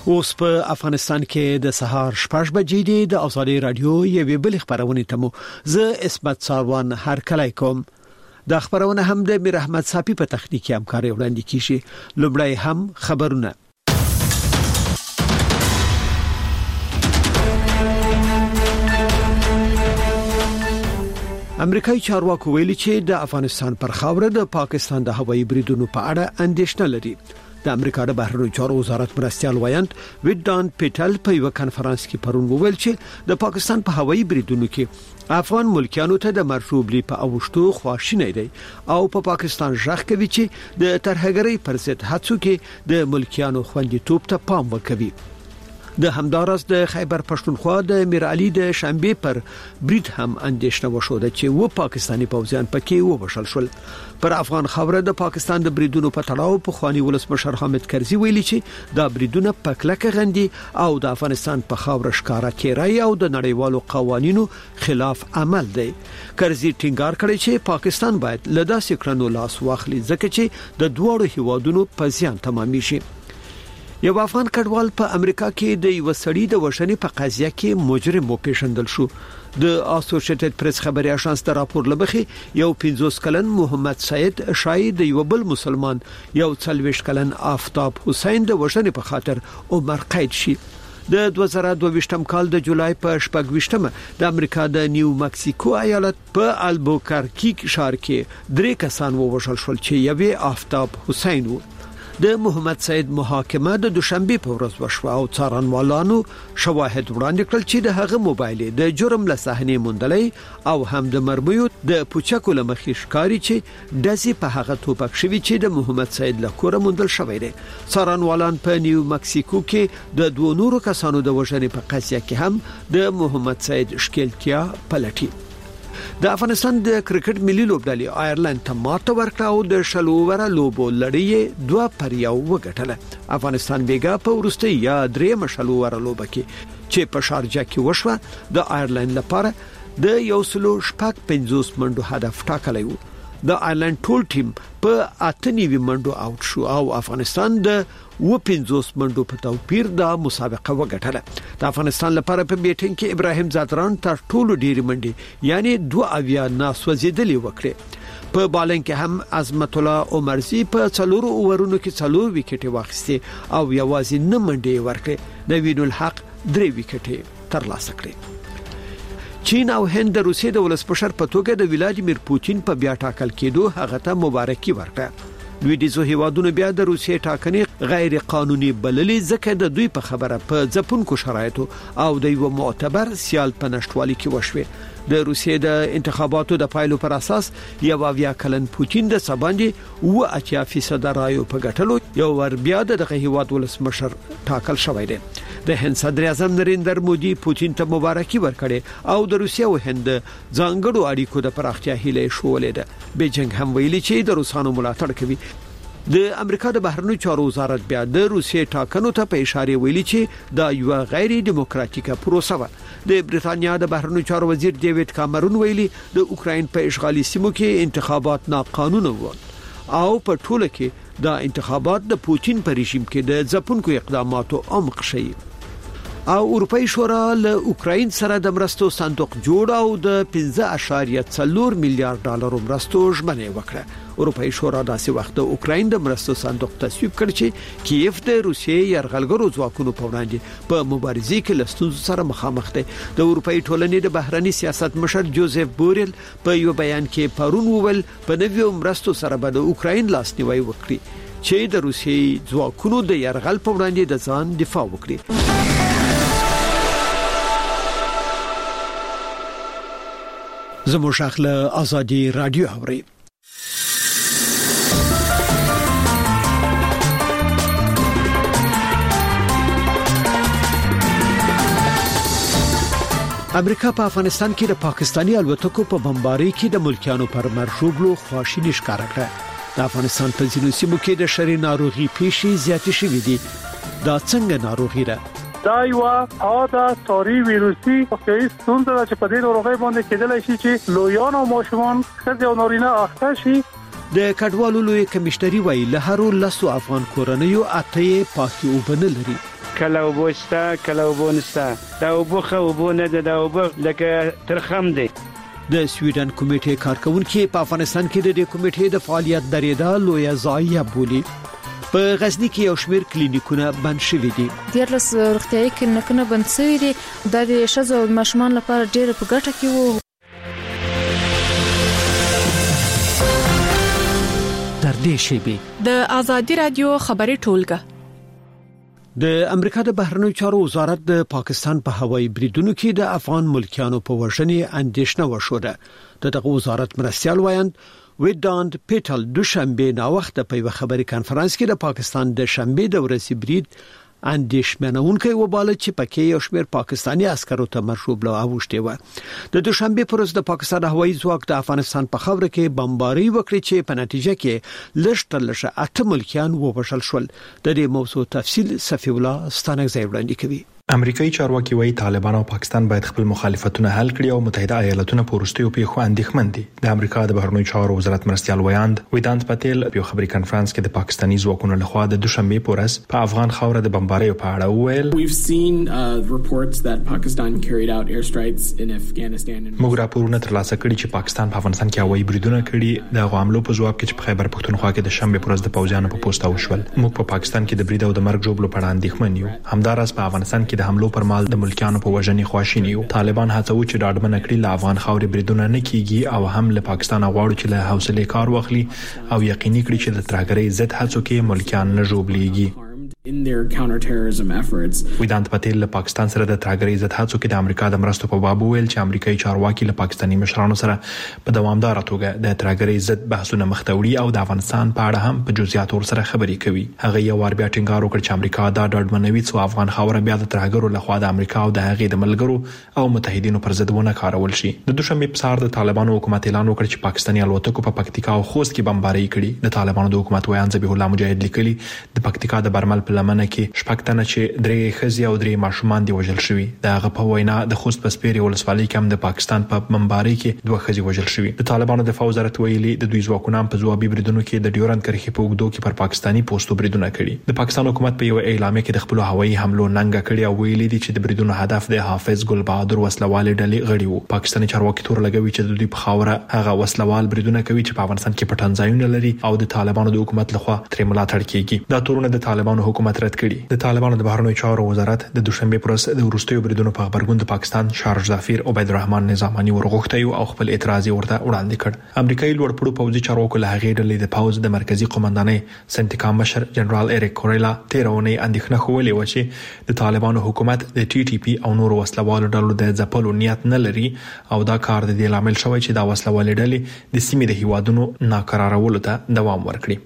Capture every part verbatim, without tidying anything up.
اوس په افغانستان کې د سهار شپږ بجې دي. د ازادي رادیو یوې بل خبرونه تمو زه اسمت ساروان هر کله کوم. د خبرونه هم د میر احمد صافي په تخنیکی همکاري وړاندې کیږي. لومړی هم خبرونه. امریکایي چارواکو ویلي چې د افغانستان پر خاوره د پاکستان د هوایي بریدونو په اړه اندېښنه لري. د امریکا د بهرنیو چارو وزارت مرستيال وایند ویدان پیټل په یو کانفرنس کې پرون وویل چې د پاکستان په هوایي بریدونو کې افغان ملکیانو ته د مرشوبلی په اوشتو خواشینی دی او په پا پاکستان ځخ کوي چې د ترهګرۍ پر ضد هڅو کې د ملکیانو خوندیتوب ته پام وکوي. د همدارس د خیبر پښتونخوا د میر علي د شنبه پر برید هم اندېښنه وشوده چې و پاکستانی پوځیان پکې وبشل شول. پر افغان خاوره د پاکستان د بریدونو په تړاو په خواني ولسمشر حامد کرزي ویلي چې دا بریدونه پکلکه غندي او د افغانستان په خاوره ښکارا کېرای او د نړیوالو قوانینو خلاف عمل دی. کرزي ټینګار کړی چې پاکستان باید له داسې کړنو لاس واخلي ځکه چې د دوړو هیوادونو په زیان تمامي شي. یو افغان کډوال په امریکا کې د یو سړي د وژنې په قضیه کې مجرم وپیژندل شو. د اسوسییټډ پریس خبري اژانس د راپور لبخي یو پنځوس کلن محمد سید شاهد د یو بل مسلمان یو څلويښت کلن آفتاب حسین د وژنې په خاطر عمر قید شي. د دوه زره دوه ویشتم کال د جولای په شپږ ویشتمه د امریکا د نیو مکسیکو ایالت په البوکرکی ښار کې درې کسان ووژل شول چې یوې آفتاب حسین وو. د محمد سید محاکمه د دوشنبه په ورځ وشوه او څارنوالانو شواهد وړاندې کړل چې د هغه موبایل د جرم له صحنې موندلې او هم د مرمیو د پوچکو لمخې ښکاری چې داسې په هغه توپک شوی چې د محمد سید له کوره موندل شوی دی. څارنوالان په نیو مکسیکو کې د دوه نورو کسانو د وژنې په قضیه کې هم د محمد سید ښکیلتیا پلټي. د افغانستان د کرکټ ملي لوبډلې آیرلند ته ماته ورکړه او د شلو وره لوبو لړۍ دوه پر یو وګټله. افغانستان بیګا په ورستۍ یا درې مشلو وره لوبه کې چې په شارجه کې وشوه د آیرلند لپاره د یو سلو شپږ پنځوس منډو هدف ټاکلی و. د آیرلند ټول ټیم په اته نیوي منډو اوټ شو او افغانستان د و پنځوس منډو په توپیر د مسابقه وګټله. د افغانستان لپاره په بیټینګ کې ابراهیم زادران تر ټولو ډېری منډي یعنی دوه اویا ناسوځېدلې وکړي. په بالنګ کې هم عظمت الله عمرزي په څلورو اوورونو کې څلور وکټې واخیستې او یوازې نه منډي ورکړي. نوین الحق درې وکټې ترلاسه کړې. چین او هند د روسیې د ولسمشر په توګه د ولادیمیر پوتین په بیا ټاکل کېدو هغه ته مبارکي ورکړه. لویدیځو هیوادونو بیا د روسیې ټاکنې غیر قانوني بللې ځکه د دوی په خبره په ځپونکو شرایطو او د یو معتبر سیال په نشټوالي کې وشوه. د روسیې د انتخاباتو د پایلو پر اساس یو اویا کلن پوتین د سباندې و اتیا فیصد رایو په ګټلو یو ور بیا دغه هیواد ولسمشر ټاکل شوی دی. د هند صدر اعظم نریندر مودي پوتین ته مبارکي ورکړي او د روسیې او هند ځانګړو اړیکو د پراختیا هیله شولې ده. بیجینګ هم ویلي چې د روسانو ملاتړ کوي. د امریکا د بهرنیو چارو وزارت بیا د روسیې ټاکنو ته په اشاره ویلي چې دا یو غیر دیموکراتیکه پروسه و. د بریټانیا د بهرنیو چارو وزیر ډیوډ کامرون ویلي د اوکراین په اشغالي سیمو کې انتخابات ناقانونه وو او په ټوله کې دا انتخابات د پوتین په رژیم کې د ځپونکو اقداماتو عمق شي. او اروپאי شورا له اوکراین سره د مرستو صندوق جوړ او د پنځه اعشاریه څلور میلیارډ ډالر مرستو ژمنه وکړه. اروپאי شورا داسې وخت د اوکراین د مرستو صندوق تصویب کړ چې کیف د روسیې یرغلګرو ځواکونو په وړاندې په مبارزې کې له ستونزو سره مخامخ دی. د اروپאי ټولنې د بهرنی سیاست مشر جوزف بوریل په یو بیان کې پرون وویل په نویو مرستو سره به د اوکراین لاسنیوي وکړي چې د روسیې ځواکونو د یرغل په وړاندې د ځان دفاع وکړي. زموږ اخله ازادي رادیو اوري. امریکا په افغانستان کې د پاکستانی الوتکو په بمبارۍ کې د ملکیانو پر مرشوبلو خواشینی ښکارا کړه. د افغانستان په ځینو سیمو کې د شری ناروغي پیښې زیاتې شوې دي. دا څنګه ناروغي ده؟ دا یو عاده ساری ویروسي وقایي ستونزه ده چې په دې ناروغي باندې کېدلی شي چې لویان او ماشومان ښځې او نارینه اخته شي. د کډوالو لوی کمشنري وایي له هرو لسو افغان کورنیو اته پاکي وبنه لري. کله اوبه شته کله اوبه نشته. دا اوبه خو اوبه نه ده، دا اوبه لکه ترخم دی. د سویډن کمیټې کارکونکو په افغانستان کې د دې کمیټې د فعالیت درېدا لویه ضایعه بولي. په غزنی کې یو شمېر کلینیکونه بند شوي دي. ډېر لس روغتیايي کلینیکونه بند شوي دي. دا د ښځو او ماشومان لپاره ډېر په ګټه کې وو. تر دې شیبې د آزادي رادیو خبري ټولګه. د امریکا د بهرنیو چارو وزارت د پاکستان په هوایي بریدونو کې د افغان ملکیانو په وژنې اندېښنه وشوده. دغه وزارت مرستيال وایند ویداند پیټل دوشنبه نا وخت په یو خبري کانفرنس کې د پاکستان د شنبه د ورځې برید اندېښمنونکي وباله چې پکې یو شمېر پاکستانی عسکرو ته مرشوب له اوښتي و. د دوشنبه پر ورځ د پاکستان هوایي ځواک د افغانستان په خاوره کې بمباري وکړي چې په نتیجه کې لږ تر لږه اته ملکیان ووژل شول. د دې موضوع تفصیل صفی الله ستانګزی وړاندې کوي. امریکایي چارواکي وايي طالبان او پاکستان باید خپل مخالفتونه حل کړي او متحده ایالاتونه په وروستیو پیښو اندېښمن دي. د امریکا د بهرنیو چارو وزارت مرستيال وایند ویدانت پټیل په خبري کانفرنس کې د پاکستاني ځواکونو لخوا د دوشنبه په ورځ په افغان خاوره د بمباریو په اړه وویل. We've seen uh, reports that Pakistan carried out airstrikes in Afghanistan. موږ راپورونه ترلاسه کړي چې پاکستان په افغانستان کې هوایي بریدونه کړي. د حملو په ځواب کې چې په خیبر پښتونخوا کې د شنبه په ورځ د پوځیانو په پوسټ وشول. موږ په پاکستان کې د برید او د مرګ جوړولو په اړه اندېښمن یو. همدارس په افغانستان کې د حملو پر مهال د ملکیانو په وژنې خواشینی یو. طالبان هڅو چې ډاډمن کړي له افغان خاورې بریدونه نه کیږي او هم له پاکستان غواړي چې له حوصله کار واخلي او یقیني کړي چې د ترهګرۍ ضد هڅو کې ملکیان نه ژوبليږي. in their counterterrorism efforts. ویدانت پټیل له پاکستان سره د ترهګرۍ ضد هڅو کې د امریکا د مرستو په باب ویل چې امریکایي چارواکي له پاکستاني مشرانو سره په دوامدار توګه د ترهګرۍ ضد بحثونه مختوري او د افغانستان په اړه هم په جزئیات ور سره خبري کوي. هغه یو ور بیا ټینګار وکړ چې امریکا دا ډاډمنوي چې افغان خاوره بیا د ترهګرو لخوا د امریکا او د هغې د ملګرو او متحدینو پر ضد ونه کارول شي. د دوشنبه په سهار د طالبانو حکومت اعلان وکړ چې پاکستاني الوتکو په پکتیکا او خوست کې بمباري کړي. د طالبانو د حکومت ویان ذبیح الله مجاهد لیکلي د پکتیکا د برمل په لمنه کې پښتنه چې درې خزي او درې ماشومان دی وژل شوی. دا غ په وینا د خوست پسپيري ولسوالۍ کې هم د پاکستان په بمباري کې دوه خزي وژل شوی. د طالبانو د فوج وزارت ویلي د دوی ځواکونو په ځوابي بریدونو کې د ډیورند کرښې په وګړو کې پر پاکستاني پوسټو بریدونه کړي. د پاکستان حکومت په یو اعلامیه کې د خپل هوایي حملو ننګه کړي او ویلي دي چې د بریدونو هدف د حافظ ګل بهادر وسلوال ډلې غړي وو. پاکستاني چارواکي تور لګوي چې د دوی په خاوره هغه وسلوال بریدونه کوي چې په افغانستان کې پټن ځایونه لري او د طالبانو د حکومت لخوا ترې ملاتړ کیږي. دا تورونه د طالبانو حکومت رد کړي. د طالبانو د بهرنیو چارو وزارت د دوشنبه پر ورځ د وروستیو بریدونو په خبرګون د پاکستان شارج ظفیر عبید الرحمن نظامانی ورغوښتي او خپل اعتراض ورته وړاندې کړ. امریکایي لوړپوړو پوځي چارواکو له هغې ډلې د پوز د مرکزی قومندانۍ سنټیکا مشر جنرال اریک کوریلا تیرونی اندېښنه خولې و چې د طالبانو حکومت د ټي ټي پی او نور وسلوالو ډلو د ځپلو نیت نه لري او دا کار د دې لامل شوی چې دا وسلوالې ډلې د سیمې د هیوادونو ناکرارولو ته دوام ورکړي.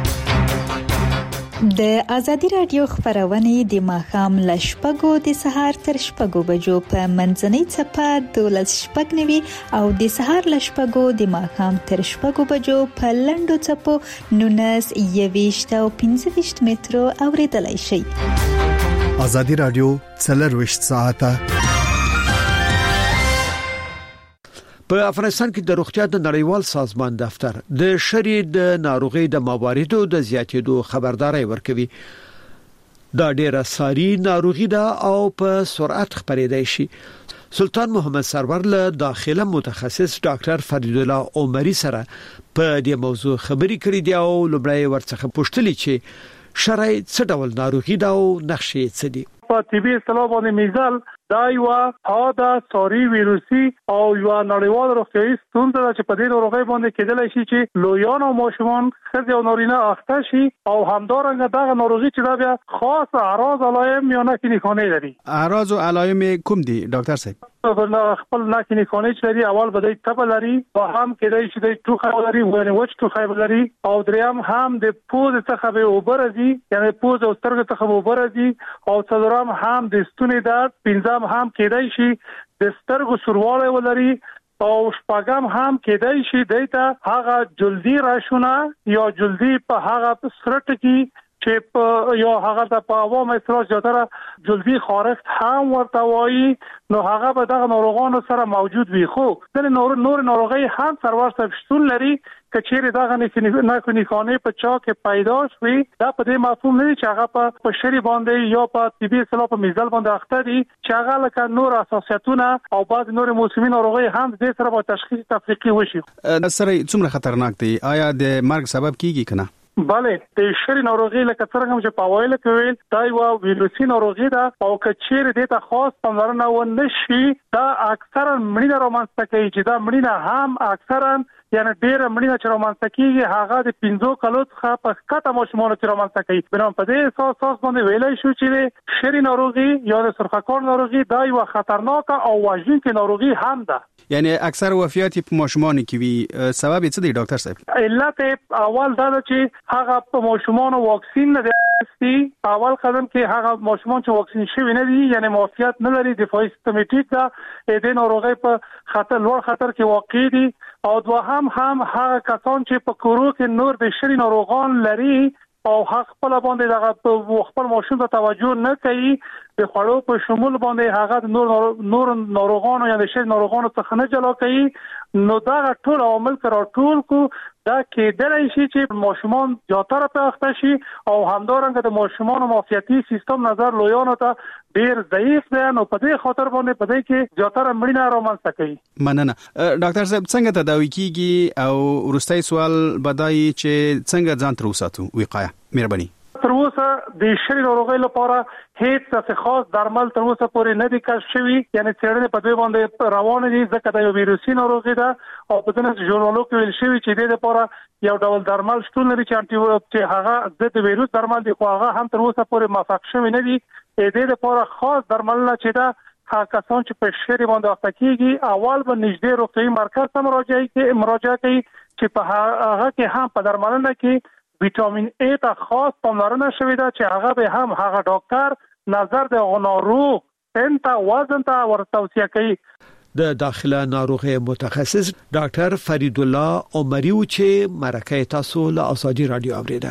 د ازادي رادیو خبرونه د ماخام لشپګو د سهار تر شپږو بجو په منځنۍ چپه دولس شپږ نوي او د سهار لشپګو د ماخام تر شپږو بجو په لندو چپو نونس یويشت او پنځه ویشت مترو اوریدلای شي. ازادي رادیو څلرويشت ساعته. په افغانستان کې د روغتیا د نړیوال سازمان دفتر د شری د ناروغي د مواردو د زیاتېدو خبرداري ورکوي. دا ډیره ساري ناروغي ده او په سرعت خپرېدای شي. سلطان محمد سرور له داخله متخصص ډاکټر فرید الله عمری سره په دې موضوع خبري کړې دی او لومړی ورڅخه پوښتنه چې شرعي څه ډول ناروغي ده او نقشې څه دي. په طبي اصطلاح باندې میزل دا یو حاده ساري ویروسي او یو نړیوال روغتیايي ستونزه ده چې په دې ناروغي باندې کېدلی شي چې لویان او ماشومان ښځې او نارینه اخته شي او همدارنګه دغه ناروغي چې دا بیا خاص اعراض علائم یا نښې نښانې لري. اعراض او علائم کوم دي ډاکټر صاحب؟ خپل نښې نښانې چې لري اول به د تبه لري او هم کېدای شي د ټوخی لري ونه وچ ټوخی لري او دریم هم د پوز څخه به اوبه راځي یعنی پوز او سترګې څخه اوبه راځي او څلورم هم د ستوني درد پنځم هم کېدای شي د سترګو سوروالی ولري او شپږم هم کېدای شي دایته هغه جلدی راشونه یا جلدی په هغه سرټ کې چې په یو هغه د په عوام استراج جوړه جلدی خارښت هم ورته وایي نو هغه به دغه ناروغانو سره موجود وي خو د نور نور ناروغي هم سرور شتون لري کچېره دغه نه کني خانه په چا کې پیدا شوي دا په دې مفهوم نه چې هغه په بشري باندې یا په طبي اصطلاح په میزل باندې اخته دي چې هغه لکه نور اساسیتونه او بعض نور موسمي ناروغي هم د سره په تشخیص تفریقي وشي سره څومره خطرناک دي آیا د مرګ سبب کیږي کنه بله د شری ناروغي لکه څنګه چې په وایل کې دا یو ویروسي ناروغي ده او کچېره د ته خاص پاملرنه و نشي دا اکثرا مړینه رومانسته کوي چې دا مړینه هم اکثرا یعنی ډېر مړینه چې رومانسته کیږي هغه د پنځو کلو څخه په کته ماشومانو چې رومانسته کوي بنام په دې اساس اساس باندې ویلای شو چې شری ناروغي یا د سرخکار ناروغي دا یو خطرناک او وژونکې ناروغي هم ده یعنی اکثر وفیات په ماشومان کې وي سبب څه دی ډاکټر صاحب علت اول دا چې هغه په ماشومان واکسین نه دی اول قدم کې هغه ماشومان چې واکسین شوی نه دي یعنی معافیت نه لري دفاعي سیستماتیک دا د ناروغي په خطر لوړ خطر کې واقع دي او دوهم هم هغه کسان چې په کورو کې نور د شری ناروغان لري او حق خپل باندې دغه خپل ماشوم ته توجه نه کوي د خړو په شمول باندې هغه نور نور ناروغانو یا د شری ناروغانو څخه نه جلا کوي نو دا ټول عوامل کرا ټول کو دا کېدلی شي چې ماشومان زیاتره په اخته شي او همدارنګه د ماشومان معافیتي سیستم نظر لویانو ته ډیر ضعیف دی نو په دې خاطر باندې په دې کې زیاتره مړینه رومانسته کوي مننه ډاکټر صاحب څنګه تداوي کیږي او ورستۍ سوال بدای چې څنګه ځان تر وساتو وقایه مهرباني تر اوسه د شری ناروغۍ لپاره هیڅ څه خاص درمل تر اوسه پورې نه دي کشف شوي یعنی څېړنې په دوی باندې روانې دي ځکه دا یو ویروسي ناروغي ده او په دغه ژورنالو کې ویل شوی چې د لپاره یو ډول درمل شتون لري چې انټي چې هغه د ویروس درمل دی خو هغه هم تر اوسه پورې موافق شوی نه دي د لپاره خاص درمل نه چې دا هغه کسان چې په شری باندې اخته کیږي اول به نږدې روغتیايي مرکز ته مراجعه کوي مراجعه کوي چې په هغه کې هم په درملنه کې ویټامین ای ته خاص پاملرنه شوې ده چې هغه به هم هغه ډاکټر نظر د ناروغ سنت وزن ته ورتوصیه کوي د داخله ناروغي متخصص ډاکټر فرید الله عمریو چې مرکه تاسو له ازادي رادیو اوریده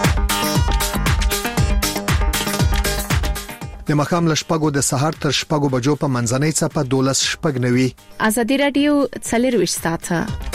د مخام لشپګو د سحر تر شپګو بجو په منځنۍ څپه دولس شپګ نوي ازادي رادیو څلرويشت ساعته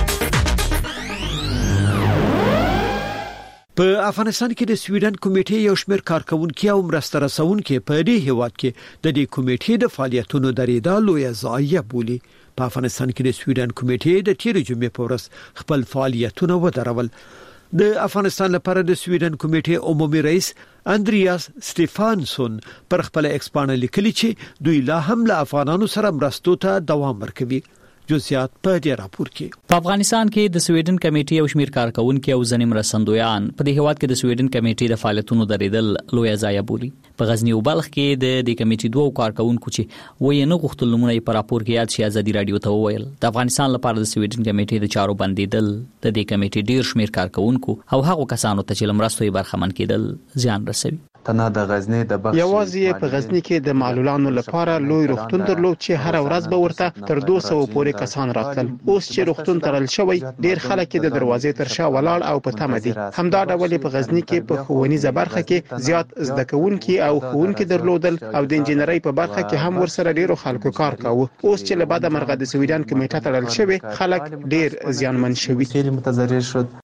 په افغانستان کې د سویډن کمیټې یو شمېر کارکونکو او مرسته رسونکو په دې هیواد کې د دې کمیټې د فعالیتونو درېدا لوی ضایعه بولي په افغانستان کې د سویډن کمیټې د تیر جمعې په ورځ خپل فعالیتونه ودرول د افغانستان لپاره د سویډن کمیټې عمومي رئیس اندریاس سټيفانسون پر خپل ایکسپانه لیکلي چې دوی لا هم له افغانانو سره مرستو ته دوام ورکوي جزئیات په دې راپور کې په افغانستان کې د سویډن کمیټې او شمیر کارکونکو او ځنې مرستندویان په دې هواد کې د سویډن کمیټې د فعالیتونو درېدل لوی ضایعه بولي په غزنی او بلخ کې د دې کمیټې دوه کارکونکو چې وایي نه غوښتل نمونه په راپور کې یاد شي ازادي رادیو ته وویل د افغانستان لپاره د سویډن کمیټې د چارو بندیدل د دې کمیټې ډیر شمیر کارکونکو او هغو کسانو ته چې لمرستوي برخمن کېدل زیان رسوي تنه د غزنی د بخش یوازې په غزنی کې د معلولانو لپاره لوی روغتون درلود چې هر ورځ به ورته تر دوه سوه پورې کسان راتل اوس چې روغتون ترل شوی ډیر خلک د دروازې تر شا ولاړ او په تمه دي همدا ډول په غزنی کې په ښوونیزه برخه کې زیات زده کوونکي او ښوونکي درلودل او د انجنیري په برخه کې هم ورسره ډیرو خلکو کار کاوه اوس چې له بعد مرغه د سویډن کمیټه تړل شوی خلک ډیر زیانمن شوي خیلی متضرر شد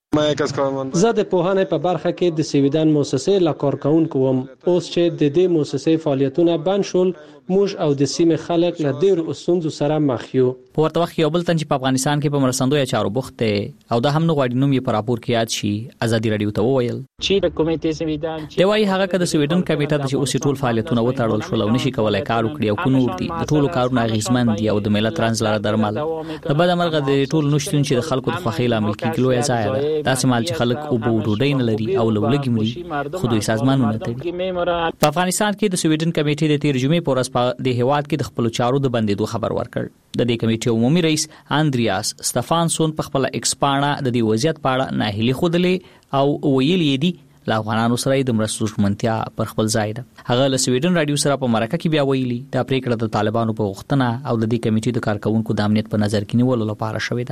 زه د پوهنې په برخه کې د سویډن مؤسسې لا کارکونکو وم اوس چې د دې مؤسسې فعالیتونه بند شول موږ او د سیمې خلک له ډېر ستونزو سره مخ یو په ورته وخت یو بل تن چې په افغانستان کې په مرستندوی چارو بوخت او دا هم نه غواړي نوم یې په راپور کې یاد شي ازادي رادیو ته وویل چې د کمیټې سویډن دی وايي هغه کده سویډن کمیټه د اوس ټول فعالیتونه وټاړل شول او نشي کولای کار وکړي او کو نور دي د ټولو کارونه غیزمن دي او د ملت ترانزلار درمل د بد مرغه د ټول نشټون چې د خلکو د خوخي لامل کیږي لوی ځای ده داسې مال چې خلک او بوډوډین لري او لولګي مري خو دوی سازمانونه تړي په افغانستان کې د سویډن کمیټې د تیر جمعې په ورځ په د هواد د خپل چارو د بندیدو خبر ورکړ د دې کمیټې عمومي رئیس اندریاس سټيفانسون په خپل ایکسپانه د دې وضعیت په اړه ناهیلي خوده او ویلي دي لا افغانانو سره د مرستو ژمنتیا پر خپل ځای ده هغه له سویډن رادیو سره په مرکه کې بیا ویلي دا پریکړه د طالبانو په غوښتنه او د دې کمیټې د کارکونکو د امنیت په نظر کې نیولو لپاره شوې ده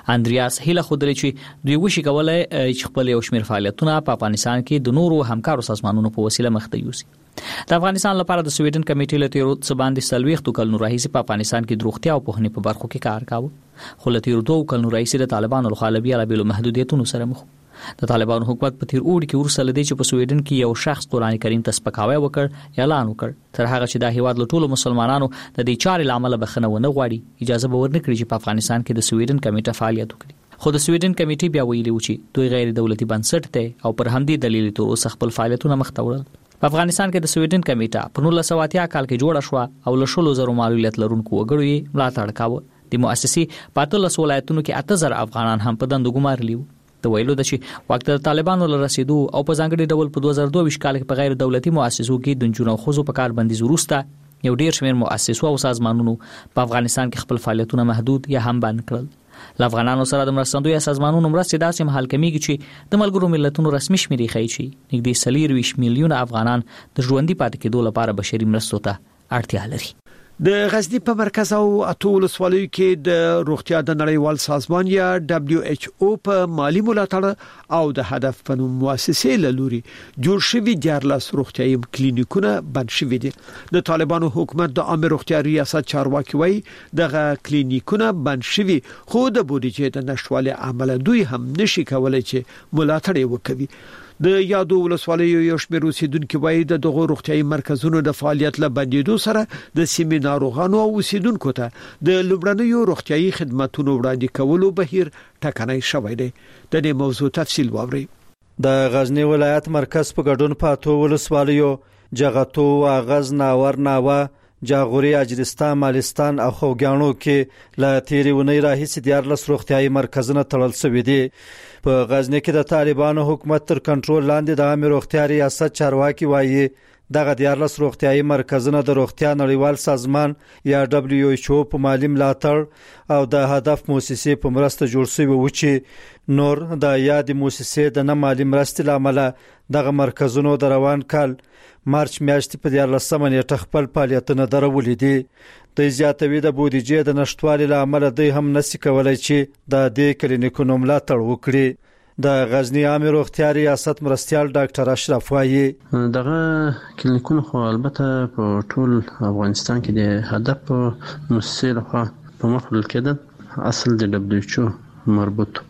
اندریاس هیله خودري چې دوی وشي کولای چې خپل یو شمېر فعالیتونه په افغانستان کې د نورو همکارو سازمانونو په وسیله مخته یوسي. د افغانستان لپاره د سویډن کمیټې له تیرو څه باندې سلويختو کلونو راهیسې په افغانستان کې د روغتیا او پوهنې په برخو کې کار کاوه، خو له تیرو دوه کلونو راهیسې د طالبانو لخوا له بیلابېلو محدودیتونو سره مخ. د طالبانو حکومت په تیر اوړي کې ورسره لدی چې په سویډن کې یو شخص قرآن کریم ته سپکاوی وکړ اعلان وکړ تر هغه چې د هیواد له ټولو مسلمانانو د دې چارې لامل بخښنه ونه غواړي اجازه به ورنکړي چې په افغانستان کې د سویډن کمیټه فعالیت وکړي. خو د سویډن کمیټې بیا ویلي و چې دوی غیر دولتي بنسټ دی او پر همدې دلیل تر اوسه خپل فعالیتونه مخ ته وړل. په افغانستان کې د سویډن کمیټه په نولس سوه اتیا کال کې جوړه شوه او له شلو زرو معلولیت لرونکو وګړو یې ملاتړ کاوه. د مؤسسې په اتلس ولایتونو کې اته زره افغانان هم په دندو ګمارلي وو. د ویلو د چې وخت د طالبانو له رسیدو او په ځانګړي ډول په دوه زره دوه کال کې په غیر دولتي مؤسسو کې د جنونو خوځو په کار بندیز وروسته یو ډیر شمېر مؤسسو او سازمانونو په افغانستان کې خپل فعالیتونه محدود یا هم بند کړل. ل افغانانو سره د مرستندوی سازمانونو مرستې داسې مهال کمیږي چې د ملګرو ملتونو رسمي شمیرې ښیي چې نږدې څلور میلیونه افغانان د ژوندۍ پاتې کېدو لپاره بشري مرستو ته اړتیا لري. د غزنی په مرکز او اټو ولسوالیو کې د روغتیا د نړیوال سازمان یا دبليو ایچ او په مالی ملاتړ او د هدف په نوم مؤسسې له لوري جوړ شوی دیارلس روغتیايي کلینیکونه بند شوي دي. د طالبانو حکومت د عامه روغتیا ریاست چارواکي وایي دغه کلینیکونه بند شوي خو د بودیجې د نشټوالي عمل دوی هم نشي کولای چې ملاتړ وکړي. د یادو ولسوالیو یو شمېر اوسیدونکو وایي د دغه روغتیايي مرکزونو د فعالیت له بندیدو سره د سیمې ناروغانو او اوسیدونکو ته د لومړنیو روغتیايي خدماتو وړاندې کولو بهیر ټکنۍ شوی دی. د دې موضوع تفصیل واورئ. د غزنی ولایت مرکز په ګډون په اټو ولسوالیو جغتو اغاز ناور ناوه جاغوري اجرستان مالستان او خوګانو کې لا تیریونی راهیسې دیارلس روغتیايي مرکزونه تړل شوي دي. په غزنی کې د طالبانو حکومت تر کنټرول لاندې د عامه روغتیا ریاست چارواکي وایي دغه دیارلس روغتیايي مرکزونه د روغتیا نړیوال سازمان یا دبليو ایچ او په مالی ملاتړ او د هدف مؤسسې په مرسته جوړ شوی و چې نور د یاد مؤسسې د نه مالی مرستې لامل دغه مرکزونو د روان کال مارچ میاشتې په دیارلسمه نیټه خپل فعالیتونه درولې دي. د زیاتوي د بودیجې د نشټوالي لامل دوی هم نشي کولای چې د دې کلینیکونو ملاتړ وکړي. د غزنی عامه روغتیا ریاست مرستيال ډاکټر اشرف وایي دغه کلینیکونه خو البته په ټول افغانستان کې د هدف مؤسسې لخوا په مخ وړل کېدل اصل د دبليو ایچ او مربوط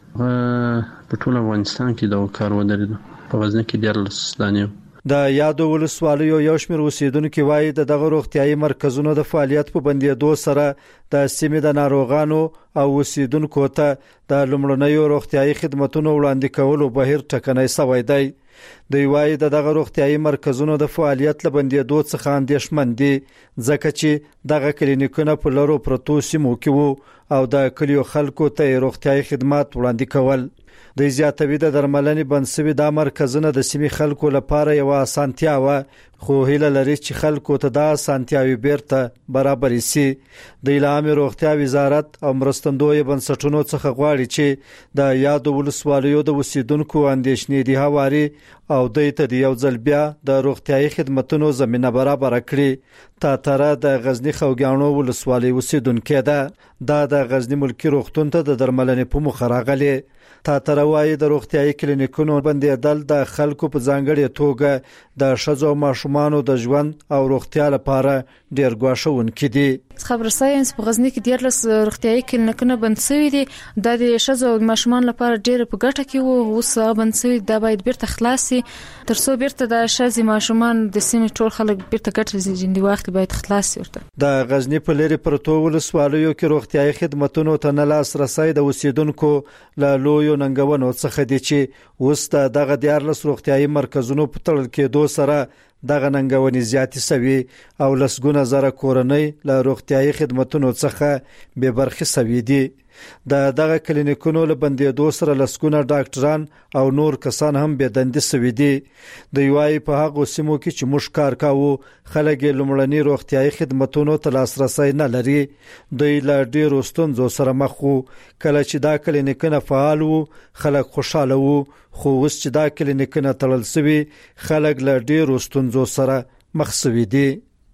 په ټول افغانستان کې دا کار ودرېد. په غزنی کې دیارلس دانې د یادو ولسوالیو یو شمېر اوسیدونکو وایي د دغه روغتیايي مرکزونو د فعالیت په بندیدو سره د سیمې د ناروغانو او اوسیدونکو ته د لومړنیو روغتیايي خدماتو وړاندې کولو بهیر ټکنۍ شوی دی. دوی وایي د دغه روغتیايي مرکزونو د فعالیت له بندیدو څخه اندېښمن دي ځکه چې دغه کلینیکونه په لرو پرتو سیمو کې وو او د کلیو خلکو ته روغتیايي خدمات وړاندې کول. د زیاتوي د درملنې بنسوي د مرکزونه د سیمې خلکو لپاره یو اسانتیا و خو هیله لري چې خلکو ته دا اسانتیاوي بیرته برابر شي. د اعلان روغتیا وزارت او مرستندوی بنسټونو څخه غواړي چې د یادو ولسوالیو د وسیدونکو اندېښنې دي هواري او د ته د یو ځل بیا د روغتیايي خدماتو زمينه برابر کړي. تا تر د غزنی خوګانو ولسوالۍ وسیدونکو ده دا د غزنی ملکی روغتون ته د درملنې په مخ راغلي. تا تر وایي د روغتیايي کلینیکونو بندیدل د خلکو په ځانګړي توګه د شذو ماشومانو د ژوند او روغتیا لپاره ډیر ګواښونکي دي. خبر ساينس په غزنی کې دیارلس روغتیايي کلینیکونه بند شوي دي. د شذو ماشومان لپاره ډیر په ګټه کې وو اوس بند شوي دا باید بیرته خلاص شي ترڅو بیرته د شذي ماشومان د سیمې ټول خلک بیرته ګټه زیږیندي وخت باید خلاص شي. د غزنی په لری پرتو ولسوالیو کې روغتیايي خدماتو ته نه لاس رسای د اوسیدونکو له لوی ننګونو څخه دي چې اوس دغه دیارلس روغتیايي مرکزونو په تړل کېدو سره دغه ننګونې زیاتې شوي او لسګونه زره کورنۍ له روغتیايي خدماتو څخه بې برخې شوي دي. د دغه کلینیکونو له بندیدو سره لسګونه ډاکټران او نور کسان هم بې دندې شوي دي. د یوای په هغه سیمو کې چې موږ کار کاوه خلک لومړني روغتیايي خدماتو ته لاسرسي نه لري. دوی له ډیرو ستونزو سره مخ وو. کله چې دا کلینیکونه فعال وو خلک خوشاله وو خو اوس چې دا کلینیکونه تړل شوي خلک له ډیرو ستونزو سره مخ شوي دي.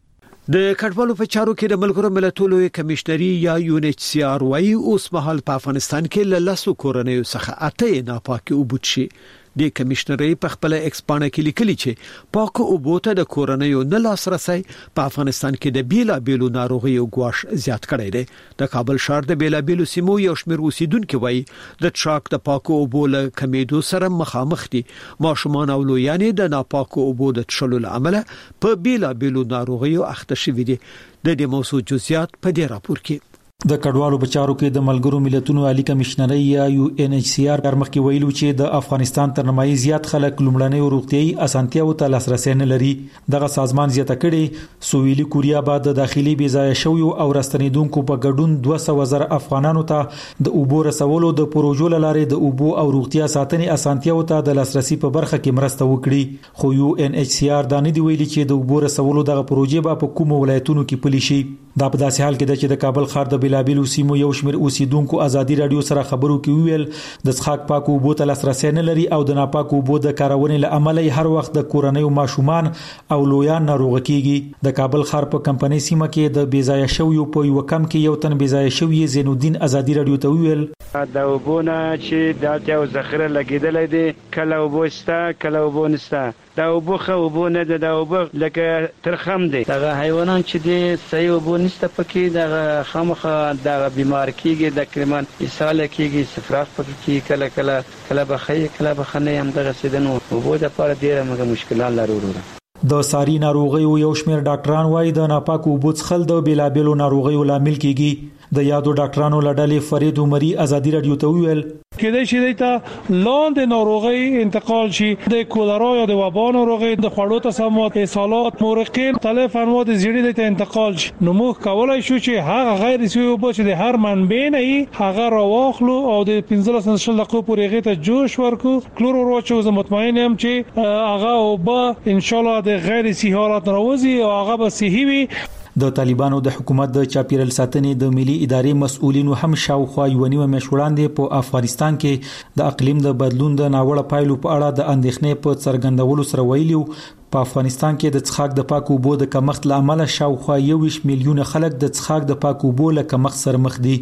د کډوالو په چارو کې د ملګرو ملتونو کمشنري یا یو ان ایچ سی آر وايي اوس مهال په افغانستان کې له لاسو کورنیو څخه اته ناپاکي وبوت شي. د کمشنري په خپل ایکسپانه کې لیکلي چې پاک او بوته د کورنیو نه لاسرسي په افغانستان کې د بیلا بیلو ناروغیو غواش زیات کړی دی. د کابل ښار د بیلا بیلو سیمو یو شمېر اوسیدونکو وایي د ټراک د پاکو او بول کمیدو سره مخامخ دي. ماشومان او لویانې د ناپاکو او بو د تشلو لامل په بیلا بیلو ناروغیو اخته شوي دي. د دې موضوع جزئیات په دې راپور کې د کډوالو په چارو کې د ملګرو ملتونو عالی کمشنري یا یو ان ایچ سی آر مخکې ویلو چې د افغانستان تر نیمایي زیات خلک لومړنۍ روغتيایي اسانتیاو ته لاسرسي نه لري. دغه سازمان زیاته کړي سویلي کوریا بعد د داخلي بې ځای شویو او راستنیدونکو په ګډون دوه سوه زره افغانانو ته د اوبو رسولو د پروژو لارې د اوبو او روغتیا ساتنې اسانتیاو ته د لاسرسي په برخه کې مرسته وکړي. خو یو ان ایچ سی آر دا نه دی ویلي چې د اوبو رسولو دغه پروژې په کومو ولایتونو کې پلي شي. دا په داسې حال کې ده چې د کابل ښار د بیلابیلو سیمو یو شمېر اوسیدونکو ازادي رادیو سره خبرو کې ویل د څښاک پاکو اوبو ته لاسرسي نه لري او د ناپاکو اوبو د کارونې له امله هر وخت د کورنیو ماشومان او لویان ناروغ کیږي. د کابل ښار په کمپنۍ سیمه کې د بیځای شویو په یو کم کې یو تن بیځای شوی زین الدین ازادي رادیو ته ویل د اوبونه چې د یو ذخیره لګیدلې دي کله اوبو ستا کله اوبو نستا دا اوبو خو اوبو نه ده دا اوبو لکه ترخم دي دغه حیوانان چې دي صحیح اوبو نسته پکې دغه خامخه دغه بیمار کیږي د کرمان اساله کیږي سفراخ پکې کله کله کله بخې کله بخنه هم دغه سیدنو اوبو د پاره ډیره موږ مشکلات لرو. د ساري ناروغیو یو شمېر ډاکټران وایي د ناپاک اوبو څښل د بیلابیلو ناروغیو لامل کیږي. د یادو ډاکټرانو لړلې فرید عمري ازادي رادیو ته ویل کېدای شي د لاندې ناروغي انتقال شي د کولرا یا د وبا ناروغي د خوړو تسممات اسهالات مورقین مختلف انواع د زیړې ته انتقال شي. نو موږ کولای شو چې هغه غیر سوي اوبه چې د هر منبع نه هغه راواخلو او د پنځلس نه شل دقیقو پورې هغه ته جوش ورکو کلورور واچو. زه مطمئن یم چې هغه اوبه ان شاء الله د غیر صحي حالات راوځي او هغه به صحي وي. د طالبانو د حکومت د چاپیرل ساتنې د ملي ادارې مسؤلینو هم شاوخوا یو نیمه میاشت وړاندې په افغانستان کې د اقلیم د بدلون د ناوړه پایلو په اړه د اندېښنې په څرګندولو سره ویلي په افغانستان کې د څښاک د پاکو اوبو د کمښت له امله شاوخوا یو میلیون خلک د څښاک د پاکو اوبو له کمښت سره مخ دي.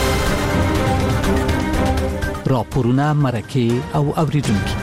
راپورونه مرکه او اوریدونکو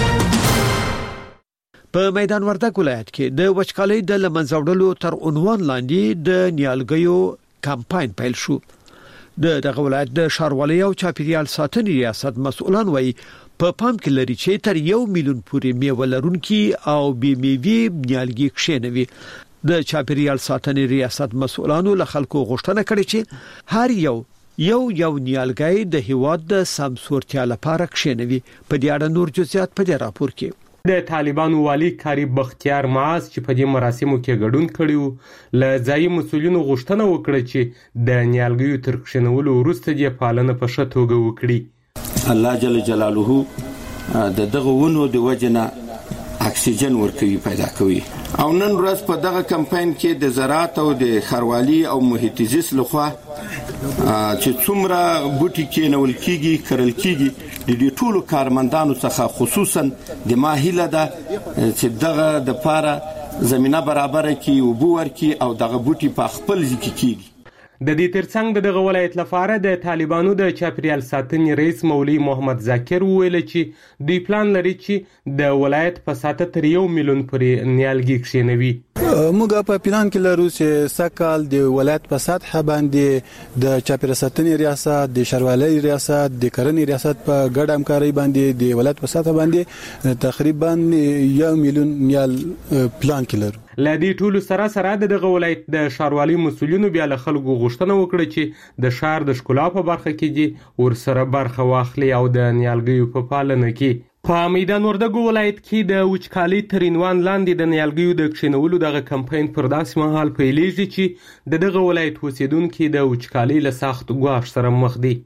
په میدان وردګ ولایت کې د وچکالۍ د لمنځوړلو تر عنوان لاندې د نیالګیو کمپاین پیل شو. د دغه ولایت د ښاروالۍ او چاپیریال ساتنې ریاست مسؤلان وایي په پام کې لري چې تر یو میلیون پورې میوه لرونکي او بې میوې نیالګي کښېنوي. د چاپیریال ساتنې ریاست مسؤلانو له خلکو غوښتنه کړې چې هر یو یو یو نیالګي د هیواد د سمسورتیا لپاره کښېنوي. په دې اړه نور جزئیات په دې راپور کې د طالبانو والی کاری بختیار معاذ چې په دې مراسمو کې ګډون کړیو له ځایي مسؤلینو غوښتنه وکړه چې د نیالګیو تر کښېنولو وروسته یې پالنه په ښه توګه وکړي. الله جل جلاله د دغه ونو د وجنه اکسیجن ورکوي پیدا کوي او نن ورځ په دغه کمپاین کې د زراعت او د خاروالي او محیط زیست لخوا چې څومره بوټي کېنول کیږي کرل کیږي د دې ټولو کارمندانو څخه خصوصا د ماهیله ده چې دغه د پاره زمينه برابر کی او بور کی او دغه بوټي په خپل ځکه کیږي. د دې ترڅنګ د دغه ولایت لپاره د طالبانو د چاپیریال ساتنې رئیس مولوی محمد ذاکر ویل چې دوی پلان لري چې د ولایت په ساته تر یو میلیون پورې نیالګي کښېنوي. موږ په پلان کې لرو چې سکهال د ولایت په سطح باندې د چاپیریال ساتنې ریاست د ښاروالۍ ریاست د کرنې ریاست په ګډ همکاري باندې د ولایت په سطح باندې تقریبا یو میلیون نیال پلان کې لرو. لدی ټولو سره سره دغه ولایت د ښاروالۍ مسؤلینو بیا له خلکو غوښتنه وکړه چې د ښار د ښکلا په برخه کې دي ورسره برخه واخلي او د نیالګیو په پالنه کې. په میدان وردګ ولایت کې د وچکالۍ تر عنوان لاندې د نیالګیو د کښېنولو دغه کمپاین پر داسې مهال پیلېږي چې د دغه ولایت اوسیدونکي د وچکالۍ له سخت ګواښ سره مخ دي.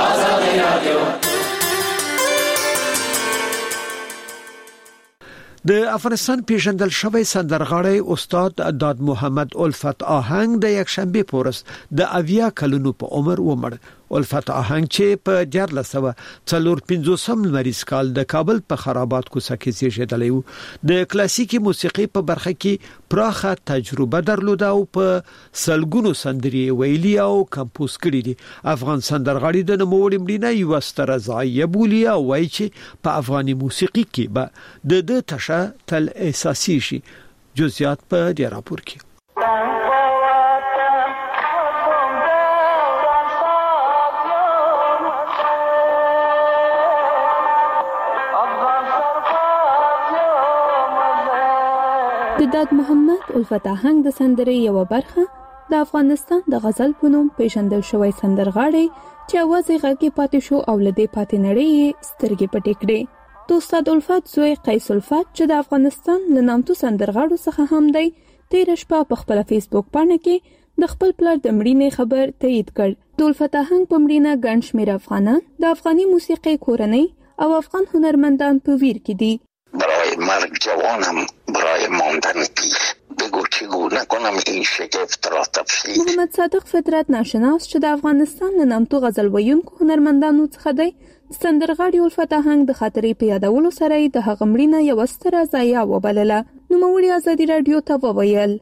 د افغانستان پیژندل شوی سندرغاړی استاد داد محمد الفت آهنګ د یک شنبه پورس د اویا کلونو په عمر ومړ. الفت آهنګ چې په جرله سو څلور پنځوسم لمریز کال د کابل په خرابات کوڅه کې زیږیدلی و. د کلاسیکي موسیقي په برخه کې پراخه تجربه درلوده او په سلګونو سندري ویلي او کمپوز کړي دي. افغان سندرغاړي د نوموړي مړینه یو ستره ضایعه بولي او وایي چې په افغاني موسیقي کې به د د تشه تل اساسي شي. جزئیات په دې راپور کې. د داد محمد الفت آهنګ د سندرې یو برخه د افغانستان د غزل په نوم پیژندل شوی سندرغاړی چې اواز یې غږی پاتې شو او لدې پاتې نړۍ سترګې پټې کړې. د استاد الفت زوی قیس الفت چې د افغانستان له نامتو سندرغاړو څخه هم دی، تیر شپه په خپل فیسبوک باندې کې د خپل پلار د مړینې خبر تایید کړ. د الفت آهنګ په مړینه ګڼ شمېر افغانان د افغاني موسیقي کورنۍ او افغان هنرمندان په ویر کې دي. برای مرگ جوانم، برای ماندن پیر، بگو چگونه کنم این شگفت را تفسیر. محمد صادق فطرت ناشناس چې د افغانستان له نامتو غزل ویونکو هنرمندانو څخه دی، سندرغاړي الفت آهنګ د خاطرې په یادولو سره د هغه مړینه یو ستره ضایعه وبلله. نوموړي ازادي رادیو ته وویل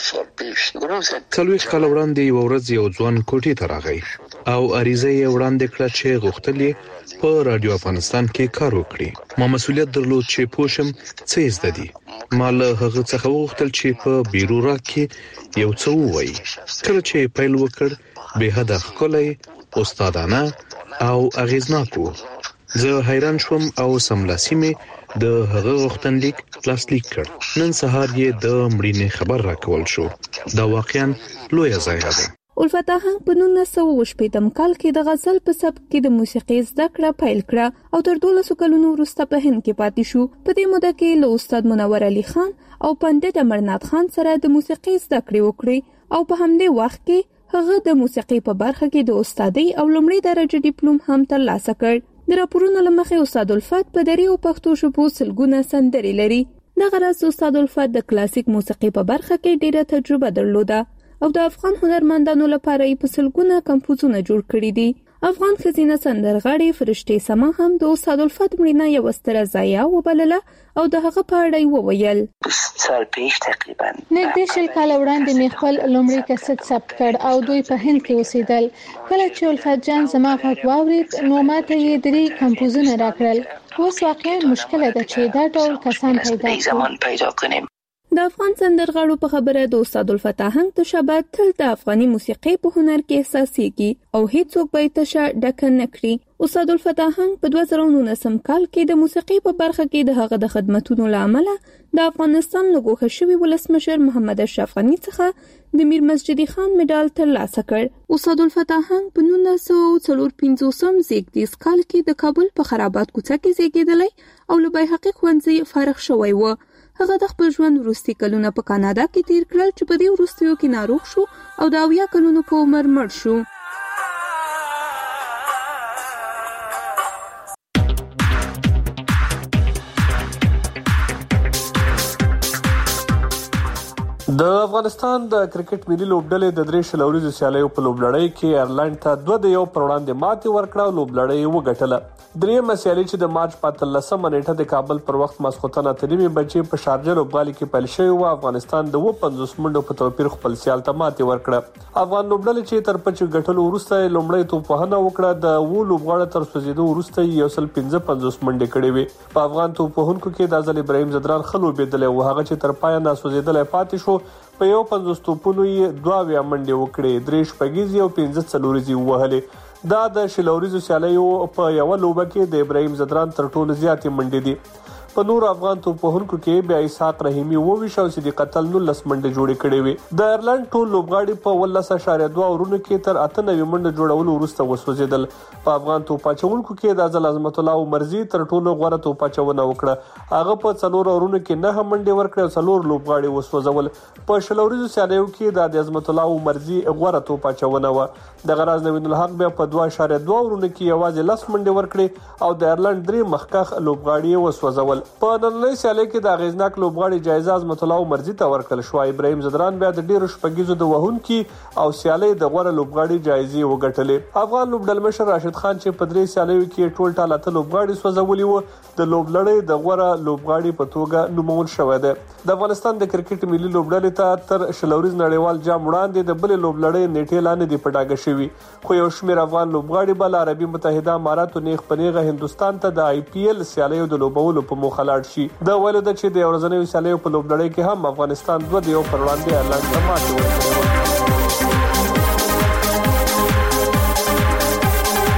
څلوېښت کاله وړاندې یوه ورځ یو ځوان کوټې ته راغی او عریضه یې وړاندې کړه چې غوښتل یې په رادیو افغانستان کې کار وکړي. ما مسؤلیت درلود چې پوه شم څه زده دي. ما له هغه څخه وغوښتل چې په بیروراک کې یو څه ووایي. کله چې پیل وکړ به حد ښکلی، استادانه او اغیزناک و. زه حیران شوم او سملاسي مې د هغه غوښتنلیک لاسلیک کړ. نن سهار یې د مړینې خبر راکول شو. دا واقعا لویه ضایعه ده. الفت آهنګ په نولس سوه اووه شپېتم کال کې د غزل په سبک کې د موسیقي زده کړه پیل کړه او تر دولسو کلونو وروسته په هند کې پاتې شو. په دې موده کې له استاد منور علي خان او پنډت امرنات خان سره د موسیقي زده کړې وکړې او په همدې وخت کې هغه د موسیقي په برخه کې د استادۍ او لومړي درجه ډیپلوم هم ترلاسه کړ. د راپورونو له مخې استاد الفت په دریو پښتو ژبو سلګونه سندرې لري. دغه راز استاد الفت د کلاسیک موسیقي په برخه کې ډیره تجربه درلوده او د افغان هنرمندانو لپاره یې په سلګونه کمپوزونه جوړ کړي دي. افغان ښځینه سندرغاړې فرشتې سما هم د استاد الفت مړینه یوه ستره ضایعه وبلله او د هغه په اړه یې وویل نږدې شل کاله وړاندې مې خپل لومړی کیسټ ثبت کړ او دوی په هند کې اوسېدل. کله چې الفت جان زما غږ واورېد نو ماته یې درې کمپوزونه راکړل. اوس واقعا مشکله ده چې دا ډول کسان پیدا کړو. د افغان سندرغاړو په خبره د استاد الفت آهنګ تشابه تل د افغاني موسیقي په هنر کې احساسېږي او هیڅوک به یې تشه ډکه نه کړي. استاد الفت آهنګ په دوه زره نولسم کال کې د موسیقي په برخه کې د هغه د خدمتونو له امله د افغانستان له ګوښه شوي ولسمشر محمد اشرف غني څخه د میر مسجدي خان مډال ترلاسه کړ. استاد الفت آهنګ په نولس سوه څلور پنځوسم زیږدیز کال کې د کابل په خرابات کوڅه کې زیږېدلی او له بیهقي ښوونځي فارغ شوی و. هغه د خپل ژوند وروستي کلونه په کاناډا کې تیر کړل چې په دې وروستیو کې ناروغ شو او د اویا کلونو په عمر مړ شو. د افغانستان د کرکټ ملي لوبډلې د درې شلوريزو سیالیو په لوبلړۍ کې ایرلند ته دوه د یو پر وړاندې ماتې ورکړه او لوبلړۍ وګټله. درېیمه سیالي چې د مارچ په اتلسمه نیټه د کابل پر وخت ماسخوتن اته نیمې بجې په شارجه لوبغالي کې پیل شوی و. افغانستان د اووه پنځوس منډو په توپیر خپل سیال ته ماتې ورکړه. افغان لوبډلې چې تر پچ ګټلو وروسته لومړی توپوهنه وکړه، د اووه لوبغاړو تر سوځېدو وروسته یو سل پنځه پنځوس منډې کړې وې. په افغان توپوهونکو کې د ځل ابراهیم زدران ښه لوبېدلی و، هغه چې تر پایه ناسوځېدلی پاتې شو. په یو پنځوس توپونو یې دوه اویا منډې وکړې، درې شپږیزې او پنځه څلوریزې ووهلې. دا د شلوریزو سیالیو په یوه لوبه کې د ابراهیم زدران تر ټولو زیاتې منډې دي. په نور افغان توپوهونکو کې بیا اسحاق رحیمي اووه او صدیق اتل نولس منډې جوړې کړې وې. د ایرلند ټول لوبغاړي په اوولس اعشاریه دوه اورونو کې تر اته نوي منډې جوړولو وروسته وسوځېدل. په افغان توپ اچوونکو کې د ځل عظمت الله عمرزي تر ټولو غوره توپ اچونه وکړه. هغه په څلور اورونو کې نه منډې ورکړې او څلور لوبغاړي وسوځول. په شلوریزو سیالیو کې د عظمت الله عمرزي غوره توپ اچونه و. د غراز نوین الحق بیا په دوه اعشاریه دوه اورونو کې یوازې لس منډې ورکړې او د ایرلند درې مخکخ لوبغاړي وسوځول. په نننۍ سیالۍ کې د اغیزناک لوبغاړي جایزه عظمت الله مرزي ته ورکړل شو. ابراهیم زدران بیا د ډیرو شپږیزو د وهونکي او سیالۍ د غوړه لوبغاړي جایزې وګټلې. افغان لوبډل مشر راشد خان چې په درې سیالیو کې ټول ټاله ته لوبغاړي سوځولي وو د لوبلړۍ د غوړه لوبغاړي په توګه نومول شوی دی. د افغانستان د کرکټ ملي لوبډلې ته تر شلوريز نړیوال جام وړاندې د بلې لوبلړۍ نیټې لاندې دی پټاګه شوی، خو یو شمېر افغان لوبغاړي بل عربي متحده اماراتو نیغ پنیغه هندستان ته د آی پی ایل سیالیو د لوبولو په موخه لاړ شي. د ویلو د چې د ورځنیو سیالیو په لوبلړۍ کې هم افغانستان دوه دیو پر وړاندې اعلان کړ.